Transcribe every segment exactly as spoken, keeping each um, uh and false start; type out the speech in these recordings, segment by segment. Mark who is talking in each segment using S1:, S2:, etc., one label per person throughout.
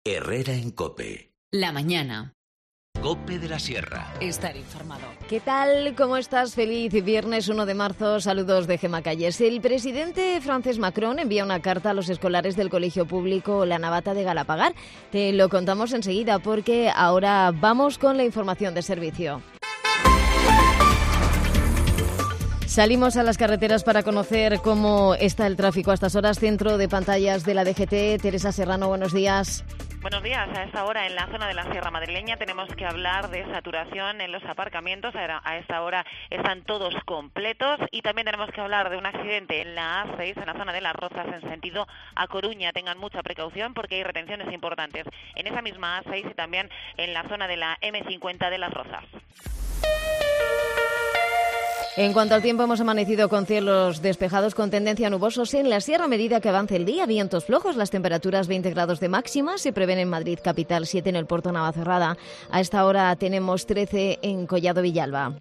S1: Herrera en COPE.
S2: La mañana.
S1: COPE de la Sierra.
S2: Estar informado.
S3: ¿Qué tal? ¿Cómo estás? Feliz viernes uno de marzo. Saludos de Gemma Calles. El presidente francés Macron envía una carta a los escolares del colegio público La Navata de Galapagar. Te lo contamos enseguida porque ahora vamos con la información de servicio. Salimos a las carreteras para conocer cómo está el tráfico a estas horas. Centro de pantallas de la D G T. Teresa Serrano, buenos días.
S4: Buenos días. A esta hora en la zona de la Sierra Madrileña tenemos que hablar de saturación en los aparcamientos. A esta hora están todos completos y también tenemos que hablar de un accidente en la A seis, en la zona de Las Rozas, en sentido a Coruña. Tengan mucha precaución porque hay retenciones importantes en esa misma A seis y también en la zona de la eme cincuenta de Las Rozas.
S3: En cuanto al tiempo, hemos amanecido con cielos despejados con tendencia a nubosos en la sierra a medida que avance el día. Vientos flojos, las temperaturas veinte grados de máxima. Se prevén en Madrid capital, siete en el Puerto Navacerrada. A esta hora tenemos trece en Collado Villalba.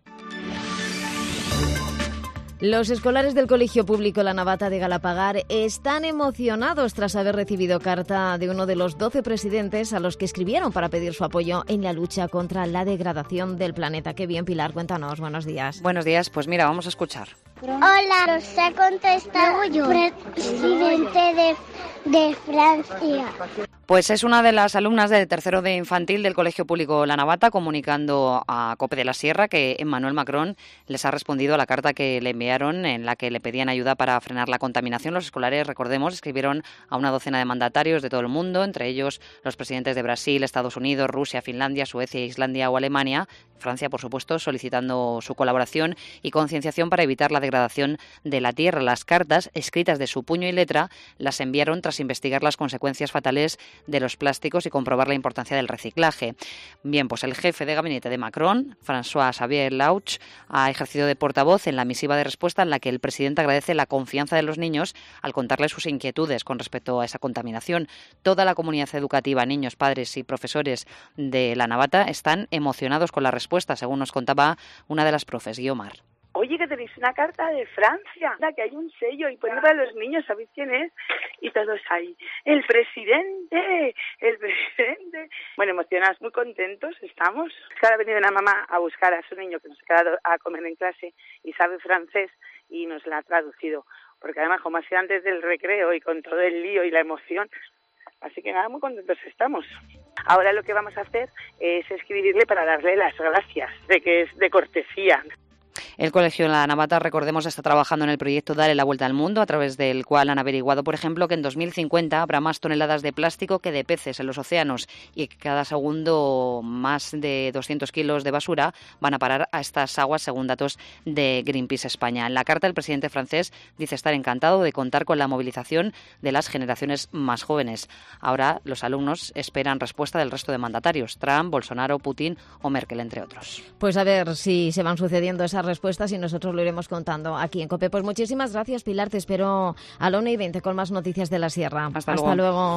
S3: Los escolares del Colegio Público La Navata de Galapagar están emocionados tras haber recibido carta de uno de los doce presidentes a los que escribieron para pedir su apoyo en la lucha contra la degradación del planeta. Qué bien, Pilar, cuéntanos. Buenos días.
S5: Buenos días, pues mira, vamos a escuchar.
S6: Hola, nos ha contestado el presidente de, de Francia.
S5: Pues es una de las alumnas de tercero de infantil del Colegio Público La Navata comunicando a COPE de la Sierra que Emmanuel Macron les ha respondido a la carta que le enviaron en la que le pedían ayuda para frenar la contaminación. Los escolares, recordemos, escribieron a una docena de mandatarios de todo el mundo, entre ellos los presidentes de Brasil, Estados Unidos, Rusia, Finlandia, Suecia, Islandia o Alemania. Francia, por supuesto, solicitando su colaboración y concienciación para evitar la degradación de la tierra. Las cartas, escritas de su puño y letra, las enviaron tras investigar las consecuencias fatales de los plásticos y comprobar la importancia del reciclaje. Bien, pues el jefe de gabinete de Macron, François-Xavier Lauch, ha ejercido de portavoz en la misiva de respuesta en la que el presidente agradece la confianza de los niños al contarles sus inquietudes con respecto a esa contaminación. Toda la comunidad educativa, niños, padres y profesores de La Navata están emocionados con la respuesta, según nos contaba una de las profes, Guiomar.
S7: Oye, que tenéis una carta de Francia, que hay un sello y pone para los niños, ¿sabéis quién es? Y todos ahí, el presidente, el presidente. Bueno, emocionados, muy contentos estamos. Ahora ha venido una mamá a buscar a su niño que nos ha quedado a comer en clase y sabe francés y nos la ha traducido. Porque además, como ha sido antes del recreo y con todo el lío y la emoción, así que nada, muy contentos estamos. Ahora lo que vamos a hacer es escribirle para darle las gracias de que es de cortesía.
S5: El Colegio La Navata, recordemos, está trabajando en el proyecto Dale la Vuelta al Mundo, a través del cual han averiguado, por ejemplo, que en dos mil cincuenta habrá más toneladas de plástico que de peces en los océanos y que cada segundo más de doscientos kilos de basura van a parar a estas aguas, según datos de Greenpeace España. En la carta, el presidente francés dice estar encantado de contar con la movilización de las generaciones más jóvenes. Ahora los alumnos esperan respuesta del resto de mandatarios, Trump, Bolsonaro, Putin o Merkel, entre otros.
S3: Pues a ver si se van sucediendo esas respuestas y nosotros lo iremos contando aquí en COPE. Pues muchísimas gracias, Pilar. Te espero a la una y veinte con más noticias de la Sierra.
S5: Hasta,
S3: Hasta luego. luego.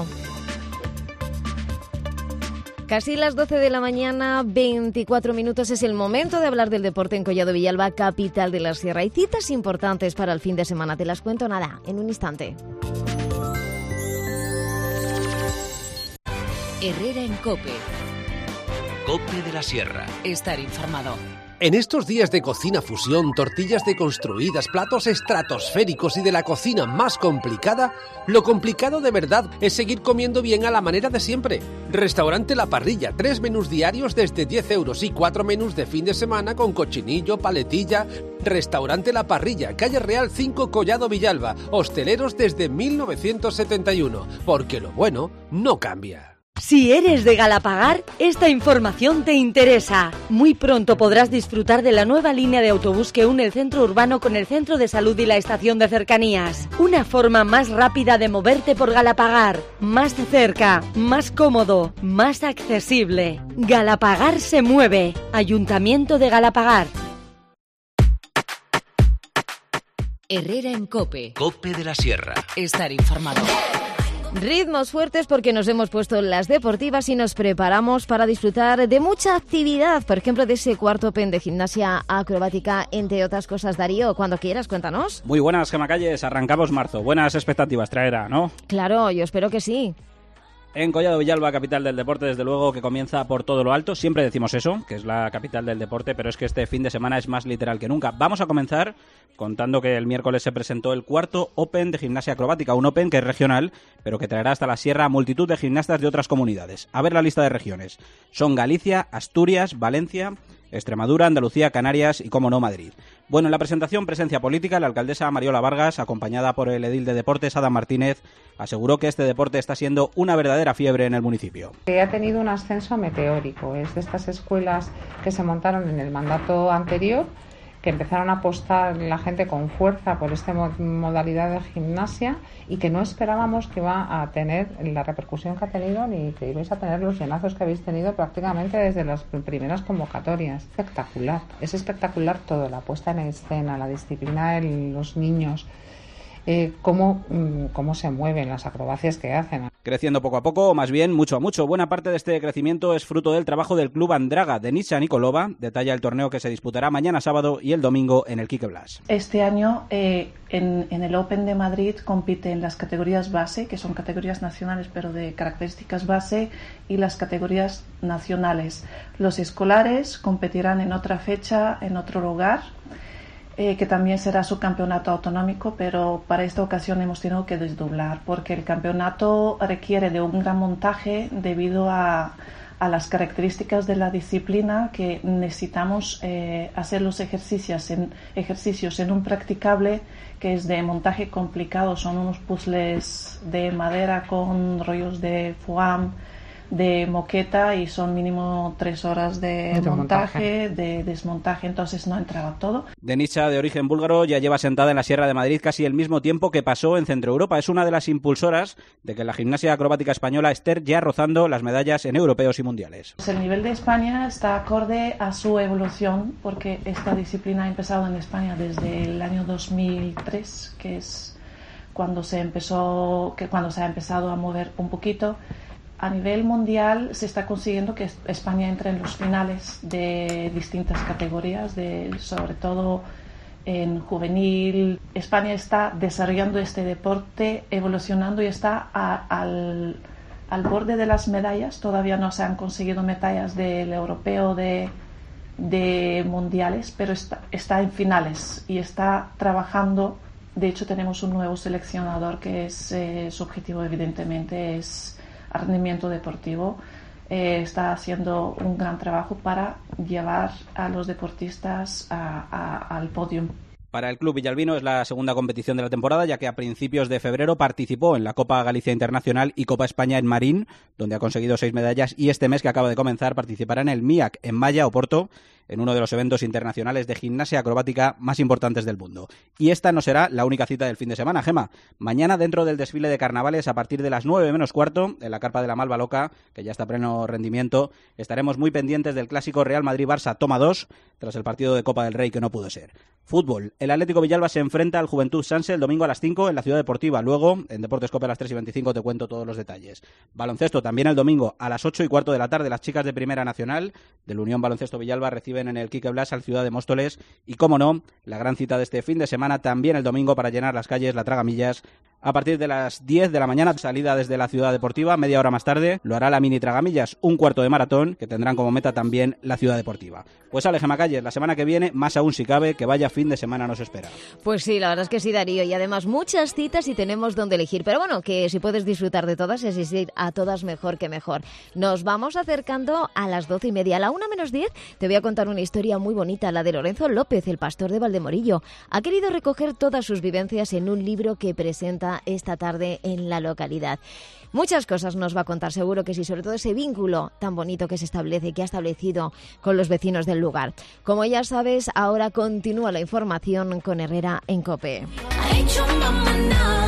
S3: Casi las doce de la mañana, veinticuatro minutos. Es el momento de hablar del deporte en Collado Villalba, capital de la Sierra. Hay citas importantes para el fin de semana. Te las cuento nada, en un instante.
S2: Herrera en COPE.
S1: COPE de la Sierra.
S2: Estar informado.
S8: En estos días de cocina fusión, tortillas deconstruidas, platos estratosféricos y de la cocina más complicada, lo complicado de verdad es seguir comiendo bien a la manera de siempre. Restaurante La Parrilla, tres menús diarios desde diez euros y cuatro menús de fin de semana con cochinillo, paletilla. Restaurante La Parrilla, calle Real cinco, Collado Villalba, hosteleros desde mil novecientos setenta y uno, porque lo bueno no cambia.
S9: Si eres de Galapagar, esta información te interesa. Muy pronto podrás disfrutar de la nueva línea de autobús que une el centro urbano con el centro de salud y la estación de cercanías. Una forma más rápida de moverte por Galapagar. Más cerca, más cómodo, más accesible. Galapagar se mueve. Ayuntamiento de Galapagar.
S2: Herrera en COPE.
S1: COPE de la Sierra.
S2: Estar informado.
S3: Ritmos fuertes porque nos hemos puesto las deportivas y nos preparamos para disfrutar de mucha actividad, por ejemplo de ese cuarto Open de gimnasia acrobática, entre otras cosas. Darío, cuando quieras, cuéntanos.
S10: Muy buenas, Gemma Calles, arrancamos marzo, buenas expectativas traerá, ¿no?
S3: Claro, yo espero que sí.
S10: En Collado Villalba, capital del deporte, desde luego que comienza por todo lo alto. Siempre decimos eso, que es la capital del deporte, pero es que este fin de semana es más literal que nunca. Vamos a comenzar contando que el miércoles se presentó el cuarto Open de gimnasia acrobática, un Open que es regional, pero que traerá hasta la sierra a multitud de gimnastas de otras comunidades. A ver la lista de regiones. Son Galicia, Asturias, Valencia, Extremadura, Andalucía, Canarias y, como no, Madrid. Bueno, en la presentación, presencia política, la alcaldesa Mariola Vargas, acompañada por el edil de deportes, Adam Martínez, aseguró que este deporte está siendo una verdadera fiebre en el municipio.
S11: Ha tenido un ascenso meteórico. Es de estas escuelas que se montaron en el mandato anterior, que empezaron a apostar la gente con fuerza por esta modalidad de gimnasia y que no esperábamos que iba a tener la repercusión que ha tenido ni que ibais a tener los llenazos que habéis tenido prácticamente desde las primeras convocatorias. Espectacular, es espectacular todo, la puesta en escena, la disciplina de los niños, eh, cómo, cómo se mueven, las acrobacias que hacen.
S10: Creciendo poco a poco, o más bien mucho a mucho. Buena parte de este crecimiento es fruto del trabajo del club Andraga. Denisa Nikolova detalla el torneo que se disputará mañana sábado y el domingo en el Quique Blas.
S12: Este año eh, en, en el Open de Madrid compite en las categorías base, que son categorías nacionales pero de características base, y las categorías nacionales. Los escolares competirán en otra fecha, en otro lugar, Eh, que también será su campeonato autonómico, pero para esta ocasión hemos tenido que desdoblar porque el campeonato requiere de un gran montaje debido a, a las características de la disciplina, que necesitamos eh, hacer los ejercicios en, ejercicios en un practicable que es de montaje complicado. Son unos puzzles de madera con rollos de foam, de moqueta, y son mínimo tres horas de, de montaje, montaje, de desmontaje, entonces no entraba todo.
S10: Denisa, de origen búlgaro, ya lleva sentada en la Sierra de Madrid casi el mismo tiempo que pasó en Centro Europa. Es una de las impulsoras de que la gimnasia acrobática española esté ya rozando las medallas en europeos y mundiales.
S12: Pues el nivel de España está acorde a su evolución, porque esta disciplina ha empezado en España desde el año dos mil tres, que es cuando se empezó, que cuando se ha empezado a mover un poquito. A nivel mundial se está consiguiendo que España entre en los finales de distintas categorías, de, sobre todo en juvenil. España está desarrollando este deporte, evolucionando y está a, al, al borde de las medallas. Todavía no se han conseguido medallas del europeo, de, de mundiales, pero está, está en finales y está trabajando. De hecho, tenemos un nuevo seleccionador que es, eh, su objetivo evidentemente es rendimiento deportivo. Eh, está haciendo un gran trabajo para llevar a los deportistas a, a, al podio.
S10: Para el club villalbino es la segunda competición de la temporada, ya que a principios de febrero participó en la Copa Galicia Internacional y Copa España en Marín, donde ha conseguido seis medallas, y este mes que acaba de comenzar participará en el M I A C en Maya, Oporto, en uno de los eventos internacionales de gimnasia acrobática más importantes del mundo. Y esta no será la única cita del fin de semana, Gema. Mañana, dentro del desfile de carnavales, a partir de las nueve menos cuarto, en la carpa de la Malva Loca, que ya está a pleno rendimiento, estaremos muy pendientes del clásico Real Madrid-Barça toma dos, tras el partido de Copa del Rey que no pudo ser. Fútbol. El Atlético Villalba se enfrenta al Juventud Sanse el domingo a las cinco en la Ciudad Deportiva. Luego, en Deportes Cope a las tres y veinticinco te cuento todos los detalles. Baloncesto, también el domingo a las ocho y cuarto de la tarde, las chicas de Primera Nacional del Unión Baloncesto Villalba reciben en el Quique Blas al Ciudad de Móstoles. Y, como no, la gran cita de este fin de semana, también el domingo para llenar las calles, la Tragamillas. A partir de las diez de la mañana, salida desde la Ciudad Deportiva, media hora más tarde, lo hará la Mini Tragamillas, un cuarto de maratón, que tendrán como meta también la Ciudad Deportiva. Pues Ale, Gema Calles, la semana que viene, más aún si cabe, que vaya fin de semana nos espera.
S3: Pues sí, la verdad es que sí, Darío, y además muchas citas y tenemos donde elegir, pero bueno, que si puedes disfrutar de todas y asistir a todas, mejor que mejor. Nos vamos acercando a las doce y media, a la una menos diez, te voy a contar una historia muy bonita, la de Lorenzo López, el pastor de Valdemorillo. Ha querido recoger todas sus vivencias en un libro que presenta esta tarde en la localidad. Muchas cosas nos va a contar, seguro que sí, sobre todo ese vínculo tan bonito que se establece, que ha establecido con los vecinos del lugar. Como ya sabes, ahora continúa la información con Herrera en COPE.